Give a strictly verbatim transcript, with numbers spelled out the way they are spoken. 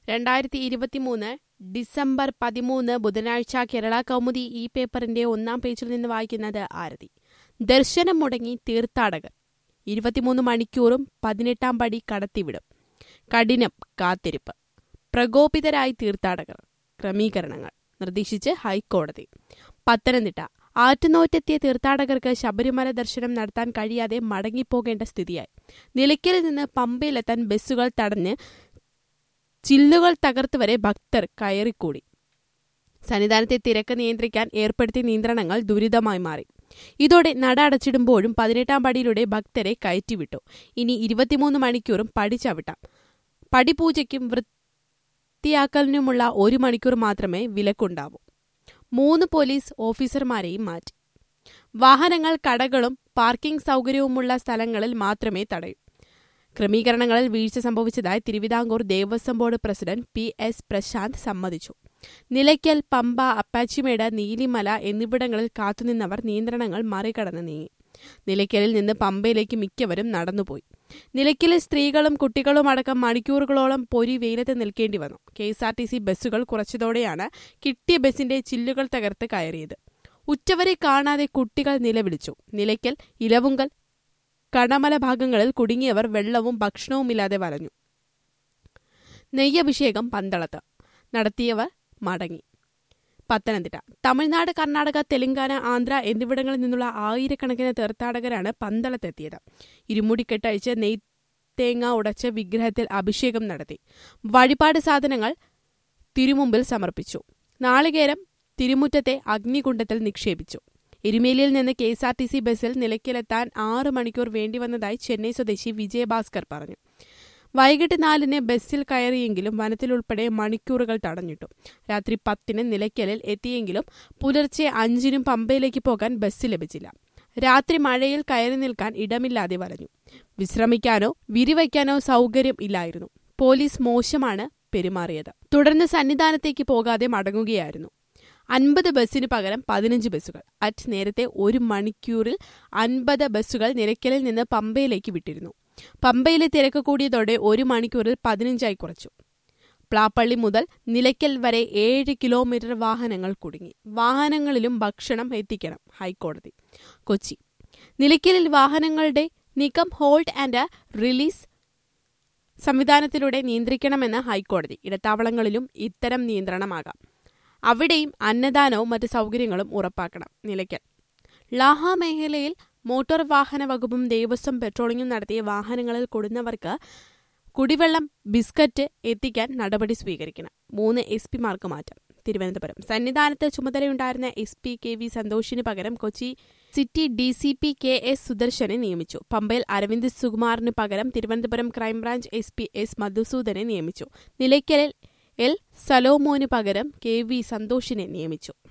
രണ്ടായിരത്തി ഇരുപത്തിമൂന്ന് ഡിസംബർ പതിമൂന്ന് ബുധനാഴ്ച കേരള കൗമുദി ഈ പേപ്പറിന്റെ ഒന്നാം പേജിൽ നിന്ന് വായിക്കുന്നത് ആരതി. ദർശനം മുടങ്ങി തീർത്ഥാടകർ. ഇരുപത്തിമൂന്ന് മണിക്കൂറും പതിനെട്ടാം പടി കടത്തിവിടും. കഠിനം കാത്തിരിപ്പ്. പ്രകോപിതരായി തീർത്ഥാടകർ. ക്രമീകരണങ്ങൾ നിർദ്ദേശിച്ച് ഹൈക്കോടതി. പത്തനംതിട്ട ആറ്റുനോറ്റെത്തിയ തീർത്ഥാടകർക്ക് ശബരിമല ദർശനം നടത്താൻ കഴിയാതെ മടങ്ങിപ്പോകേണ്ട സ്ഥിതിയായി. നിലയ്ക്കലിൽ നിന്ന് പമ്പയിലെത്താൻ ബസ്സുകൾ തടഞ്ഞ് ചില്ലുകൾ തകർത്തുവരെ ഭക്തർ കയറിക്കൂടി. സന്നിധാനത്തെ തിരക്ക് നിയന്ത്രിക്കാൻ ഏർപ്പെടുത്തിയ നിയന്ത്രണങ്ങൾ ദുരിതമായി മാറി. ഇതോടെ നട അടച്ചിടുമ്പോഴും പതിനെട്ടാം പടിയിലൂടെ ഭക്തരെ കയറ്റിവിട്ടു. ഇനി ഇരുപത്തിമൂന്ന് മണിക്കൂറും പടി ചവിട്ടാം. പടിപൂജയ്ക്കും വൃത്തിയാക്കലിനുമുള്ള ഒരു മണിക്കൂർ മാത്രമേ വിലക്കുണ്ടാവൂ. മൂന്ന് പോലീസ് ഓഫീസർമാരെയും മാറ്റി. വാഹനങ്ങൾ കടകളും പാർക്കിംഗ് സൗകര്യവുമുള്ള സ്ഥലങ്ങളിൽ മാത്രമേ തടയൂ. ക്രമീകരണങ്ങളിൽ വീഴ്ച സംഭവിച്ചതായി Travancore Devaswom board president P S Prasanth സമ്മതിച്ചു. നിലയ്ക്കൽ, പമ്പ, അപ്പാച്ചിമേട്, നീലിമല എന്നിവിടങ്ങളിൽ കാത്തുനിന്നവർ നിയന്ത്രണങ്ങൾ മറികടന്ന് നീങ്ങി. നിലയ്ക്കലിൽ നിന്ന് പമ്പയിലേക്ക് മിക്കവരും നടന്നുപോയി. നിലയ്ക്കലിൽ സ്ത്രീകളും കുട്ടികളുമടക്കം മണിക്കൂറുകളോളം പൊരി വെയിലത്ത് നിൽക്കേണ്ടി വന്നു. K S R T C ബസ്സുകൾ കുറച്ചതോടെയാണ് കിട്ടിയ ബസിന്റെ ചില്ലുകൾ തകർത്ത് കയറിയത്. ഉറ്റവരെ കാണാതെ കുട്ടികൾ നിലവിളിച്ചു. നിലയ്ക്കൽ, ഇലവുങ്കൽ, കടമല ഭാഗങ്ങളിൽ കുടുങ്ങിയവർ വെള്ളവും ഭക്ഷണവുമില്ലാതെ വലഞ്ഞു. നെയ്യഭിഷേകം പന്തളത്ത് നടത്തിയവർ മടങ്ങി. പത്തനംതിട്ട തമിഴ്നാട്, കർണാടക, തെലങ്കാന, ആന്ധ്ര എന്നിവിടങ്ങളിൽ നിന്നുള്ള ആയിരക്കണക്കിന് തീർത്ഥാടകരാണ് പന്തളത്തെത്തിയത്. ഇരുമുടിക്കെട്ടഴിച്ച് നെയ്തേങ്ങ ഉടച്ച് വിഗ്രഹത്തിൽ അഭിഷേകം നടത്തി. വഴിപാട് സാധനങ്ങൾ തിരുമുമ്പിൽ സമർപ്പിച്ചു. നാളികേരം തിരുമുറ്റത്തെ അഗ്നികുണ്ഡത്തിൽ നിക്ഷേപിച്ചു. എരുമേലിയിൽ നിന്ന് K S R T C ബസ്സിൽ നിലയ്ക്കലെത്താൻ ആറ് മണിക്കൂർ വേണ്ടിവന്നതായി ചെന്നൈ സ്വദേശി വിജയഭാസ്കർ പറഞ്ഞു. വൈകിട്ട് നാലിന് ബസ്സിൽ കയറിയെങ്കിലും വനത്തിലുൾപ്പെടെ മണിക്കൂറുകൾ തടഞ്ഞിട്ടു. രാത്രി പത്തിന് നിലയ്ക്കലിൽ എത്തിയെങ്കിലും പുലർച്ചെ അഞ്ചിനും പമ്പയിലേക്ക് പോകാൻ ബസ് ലഭിച്ചില്ല. രാത്രി മഴയിൽ കയറി നിൽക്കാൻ ഇടമില്ലാതെ വലഞ്ഞു. വിശ്രമിക്കാനോ വിരിവയ്ക്കാനോ സൗകര്യം ഇല്ലായിരുന്നു. പോലീസ് മോശമാണ് പെരുമാറിയത്. തുടർന്ന് സന്നിധാനത്തേക്ക് പോകാതെ മടങ്ങുകയായിരുന്നു. അൻപത് ബസ്സിന് പകരം പതിനഞ്ച് ബസ്സുകൾ. അറ്റ് നേരത്തെ ഒരു മണിക്കൂറിൽ അൻപത് ബസ്സുകൾ നിലയ്ക്കലിൽ നിന്ന് പമ്പയിലേക്ക് വിട്ടിരുന്നു. പമ്പയിലെ തിരക്ക് കൂടിയതോടെ ഒരു മണിക്കൂറിൽ പതിനഞ്ചായി കുറച്ചു. പ്ലാപ്പള്ളി മുതൽ നിലയ്ക്കൽ വരെ ഏഴ് കിലോമീറ്റർ വാഹനങ്ങൾ കുടുങ്ങി. വാഹനങ്ങളിലും ഭക്ഷണം എത്തിക്കണം. ഹൈക്കോടതി. കൊച്ചി നിലയ്ക്കലിൽ വാഹനങ്ങളുടെ നീക്കം ഹോൾഡ് ആൻഡ് റിലീസ് സംവിധാനത്തിലൂടെ നിയന്ത്രിക്കണമെന്ന് ഹൈക്കോടതി. ഇടത്താവളങ്ങളിലും ഇത്തരം നിയന്ത്രണമാകാം. അവിടെയും അന്നദാനവും മറ്റ് സൗകര്യങ്ങളും ഉറപ്പാക്കണം. നിലയ്ക്കൽ ലാഹ മേഖലയിൽ മോട്ടോർ വാഹന വകുപ്പും ദേവസ്വം പെട്രോളിംഗും നടത്തിയ വാഹനങ്ങളിൽ കൊടുന്നവർക്ക് കുടിവെള്ളം, ബിസ്ക്കറ്റ് എത്തിക്കാൻ നടപടി സ്വീകരിക്കണം. മൂന്ന് എസ് പിമാർക്ക് മാറ്റം. തിരുവനന്തപുരം സന്നിധാനത്ത് ചുമതലയുണ്ടായിരുന്ന എസ് പി കെ വി സന്തോഷിന് പകരം Kochi city D C P K S സുദർശനെ നിയമിച്ചു. പമ്പയിൽ അരവിന്ദ് സുകുമാറിന് പകരം Thiruvananthapuram crime branch S P S മധുസൂദനെ നിയമിച്ചു. നിലയ്ക്കലിൽ എൽ സലോമോന് പകരം കെ വി സന്തോഷിനെ നിയമിച്ചു.